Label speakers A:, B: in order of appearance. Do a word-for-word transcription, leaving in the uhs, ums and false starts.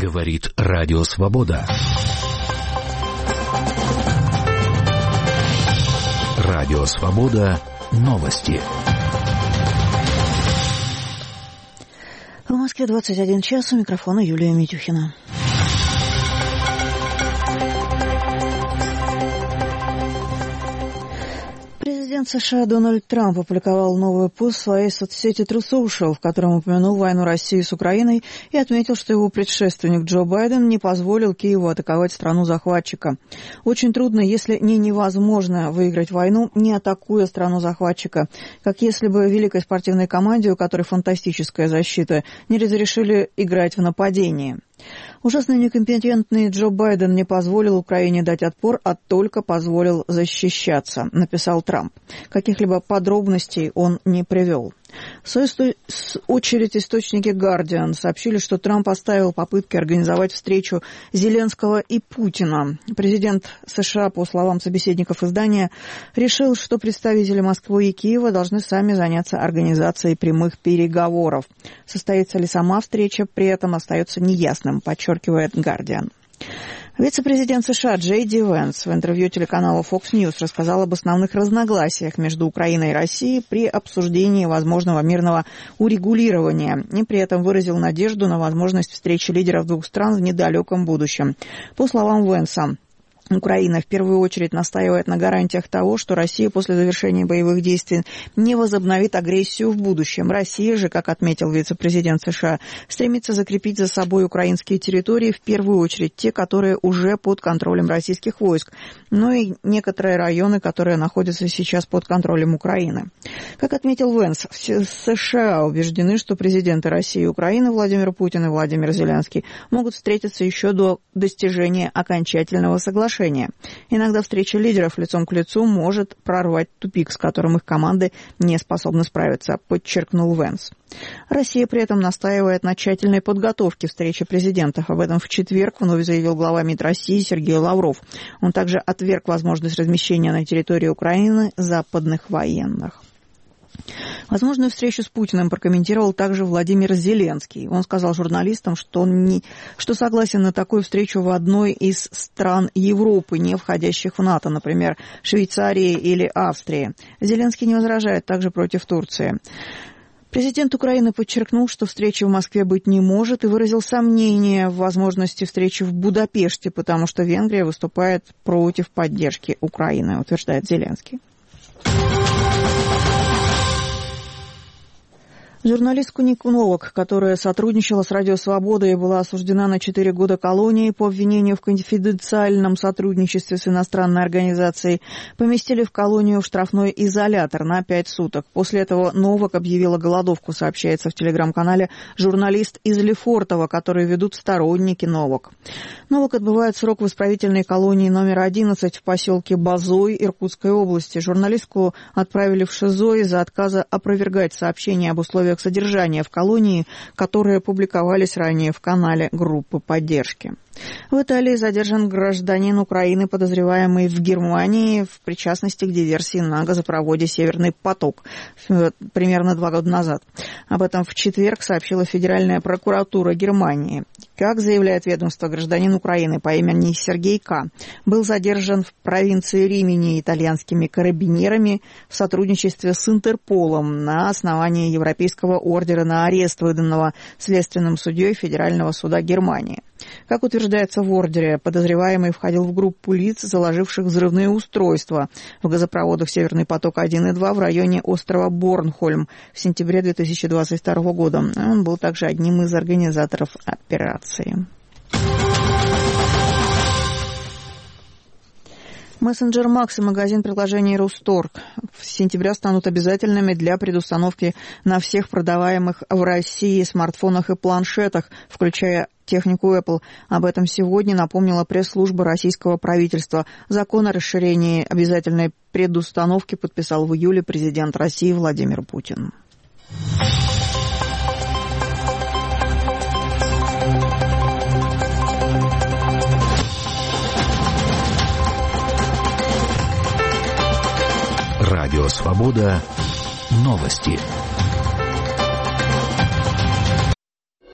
A: Говорит Радио Свобода. Радио Свобода. Новости.
B: В Москве двадцать один час. У микрофона Юлия Митюхина. Президент США Дональд Трамп опубликовал новый пост в своей соцсети True Social, в котором упомянул войну России с Украиной и отметил, что его предшественник Джо Байден не позволил Киеву атаковать страну-захватчика. Очень трудно, если не невозможно, выиграть войну, не атакуя страну-захватчика. Как если бы великой спортивной команде, у которой фантастическая защита, не разрешили играть в нападении. Ужасно некомпетентный Джо Байден не позволил Украине дать отпор, а только позволил защищаться, написал Трамп. Каких-либо подробностей он не привел. В свою очередь источники Guardian сообщили, что Трамп оставил попытки организовать встречу Зеленского и Путина. Президент США, по словам собеседников издания, решил, что представители Москвы и Киева должны сами заняться организацией прямых переговоров. Состоится ли сама встреча, при этом остается неясным, подчеркивает Guardian. Вице-президент США Джей Ди Венс в интервью телеканалу Fox News рассказал об основных разногласиях между Украиной и Россией при обсуждении возможного мирного урегулирования и при этом выразил надежду на возможность встречи лидеров двух стран в недалеком будущем. По словам Венса, Украина в первую очередь настаивает на гарантиях того, что Россия после завершения боевых действий не возобновит агрессию в будущем. Россия же, как отметил вице-президент США, стремится закрепить за собой украинские территории, в первую очередь те, которые уже под контролем российских войск, но и некоторые районы, которые находятся сейчас под контролем Украины. Как отметил Венс, США убеждены, что президенты России и Украины Владимир Путин и Владимир Зеленский могут встретиться еще до достижения окончательного соглашения. Иногда встреча лидеров лицом к лицу может прорвать тупик, с которым их команды не способны справиться, подчеркнул Венс. Россия при этом настаивает на тщательной подготовке встречи президентов. Об этом в четверг вновь заявил глава МИД России Сергей Лавров. Он также отверг возможность размещения на территории Украины западных военных. Возможную встречу с Путиным прокомментировал также Владимир Зеленский. Он сказал журналистам, что он не, что согласен на такую встречу в одной из стран Европы, не входящих в НАТО, например, Швейцарии или Австрии. Зеленский не возражает также против Турции. Президент Украины подчеркнул, что встречи в Москве быть не может, и выразил сомнение в возможности встречи в Будапеште, потому что Венгрия выступает против поддержки Украины, утверждает Зеленский. Журналистку Нику Новак, которая сотрудничала с Радио Свобода и была осуждена на четыре года колонии по обвинению в конфиденциальном сотрудничестве с иностранной организацией, поместили в колонию в штрафной изолятор на пять суток. После этого Новак объявила голодовку, сообщается в телеграм-канале журналист из Лефортово, который ведут сторонники Новак. Новак отбывает срок в исправительной колонии номер одиннадцать в поселке Базой Иркутской области. Журналистку отправили в ШИЗО из-за отказа опровергать сообщения об условиях содержания в колонии, которые публиковались ранее в канале группы поддержки. В Италии задержан гражданин Украины, подозреваемый в Германии в причастности к диверсии на газопроводе «Северный поток» примерно два года назад. Об этом в четверг сообщила Федеральная прокуратура Германии. Как заявляет ведомство, гражданин Украины по имени Сергей К. был задержан в провинции Римини итальянскими карабинерами в сотрудничестве с Интерполом на основании Европейского ордера на арест, выданного Следственным судьей Федерального суда Германии. Как утверждается в ордере, подозреваемый входил в группу лиц, заложивших взрывные устройства в газопроводах «Северный поток-один» и два в районе острова Борнхольм в сентябре две тысячи двадцать второго года. Он был также одним из организаторов операции. Мессенджер Макс и магазин приложений Русторг с сентября станут обязательными для предустановки на всех продаваемых в России смартфонах и планшетах, включая технику Apple. Об этом сегодня напомнила пресс-служба российского правительства. Закон о расширении обязательной предустановки подписал в июле президент России Владимир Путин.
A: Радио Свобода. Новости.